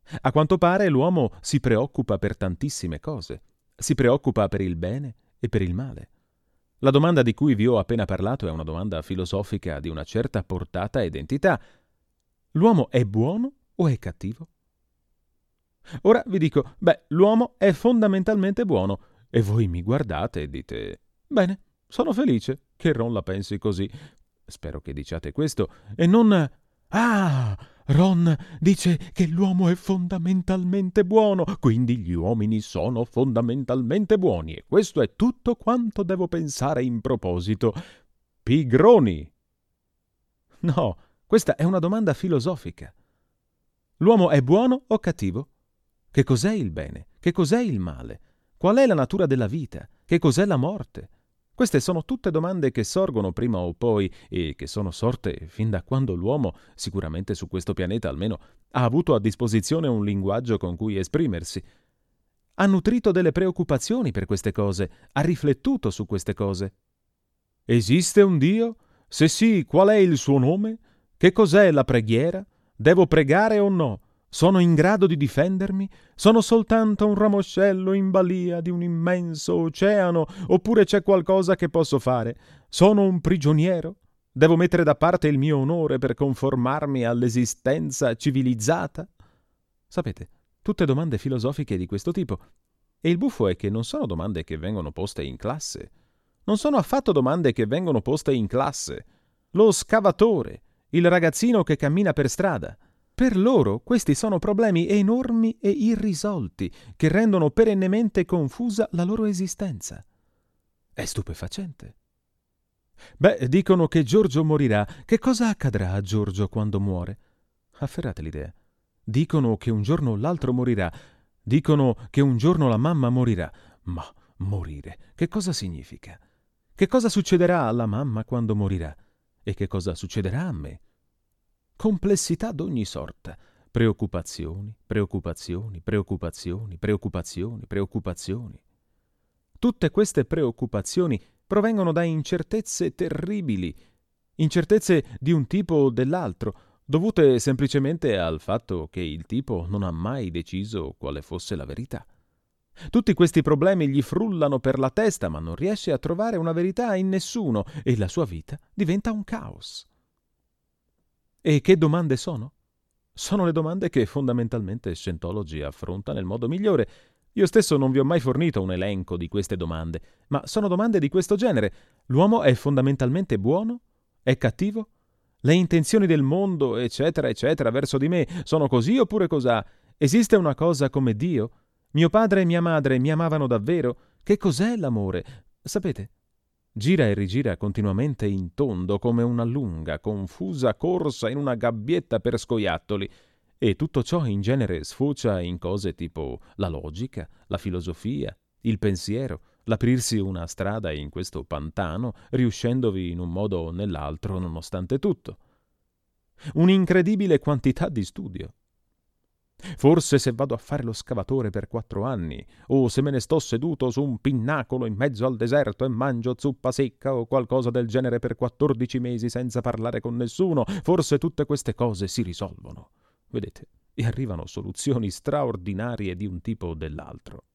A quanto pare l'uomo si preoccupa per tantissime cose. Si preoccupa per il bene e per il male. La domanda di cui vi ho appena parlato è una domanda filosofica di una certa portata ed entità. L'uomo è buono o è cattivo? Ora vi dico, l'uomo è fondamentalmente buono, e voi mi guardate e dite, bene, sono felice che Ron la pensi così. Spero che diciate questo, e non, ah, Ron dice che l'uomo è fondamentalmente buono, quindi gli uomini sono fondamentalmente buoni, e questo è tutto quanto devo pensare in proposito. Pigroni! No, questa è una domanda filosofica. L'uomo è buono o cattivo? Che cos'è il bene? Che cos'è il male? Qual è la natura della vita? Che cos'è la morte? Queste sono tutte domande che sorgono prima o poi e che sono sorte fin da quando l'uomo, sicuramente su questo pianeta almeno, ha avuto a disposizione un linguaggio con cui esprimersi. Ha nutrito delle preoccupazioni per queste cose, ha riflettuto su queste cose. Esiste un Dio? Se sì, qual è il suo nome? Che cos'è la preghiera? Devo pregare o no? Sono in grado di difendermi? Sono soltanto un ramoscello in balia di un immenso oceano? Oppure c'è qualcosa che posso fare? Sono un prigioniero? Devo mettere da parte il mio onore per conformarmi all'esistenza civilizzata? Sapete, tutte domande filosofiche di questo tipo. E il buffo è che non sono domande che vengono poste in classe. Non sono affatto domande che vengono poste in classe. Lo scavatore, il ragazzino che cammina per strada. Per loro questi sono problemi enormi e irrisolti che rendono perennemente confusa la loro esistenza. È stupefacente. Dicono che Giorgio morirà. Che cosa accadrà a Giorgio quando muore? Afferrate l'idea. Dicono che un giorno o l'altro morirà. Dicono che un giorno la mamma morirà. Ma morire, che cosa significa? Che cosa succederà alla mamma quando morirà? E che cosa succederà a me? Complessità d'ogni sorta. Preoccupazioni, preoccupazioni, preoccupazioni, preoccupazioni, preoccupazioni. Tutte queste preoccupazioni provengono da incertezze terribili, incertezze di un tipo o dell'altro, dovute semplicemente al fatto che il tipo non ha mai deciso quale fosse la verità. Tutti questi problemi gli frullano per la testa, ma non riesce a trovare una verità in nessuno e la sua vita diventa un caos. E che domande sono? Sono le domande che fondamentalmente Scientology affronta nel modo migliore. Io stesso non vi ho mai fornito un elenco di queste domande, ma sono domande di questo genere. L'uomo è fondamentalmente buono? È cattivo? Le intenzioni del mondo, eccetera, eccetera, verso di me sono così oppure cos'ha? Esiste una cosa come Dio? Mio padre e mia madre mi amavano davvero? Che cos'è l'amore? Sapete, gira e rigira continuamente in tondo come una lunga, confusa corsa in una gabbietta per scoiattoli, e tutto ciò in genere sfocia in cose tipo la logica, la filosofia, il pensiero, l'aprirsi una strada in questo pantano, riuscendovi in un modo o nell'altro nonostante tutto. Un'incredibile quantità di studio. Forse se vado a fare lo scavatore per 4 anni, o se me ne sto seduto su un pinnacolo in mezzo al deserto e mangio zuppa secca o qualcosa del genere per 14 mesi senza parlare con nessuno, forse tutte queste cose si risolvono. Vedete, e arrivano soluzioni straordinarie di un tipo o dell'altro.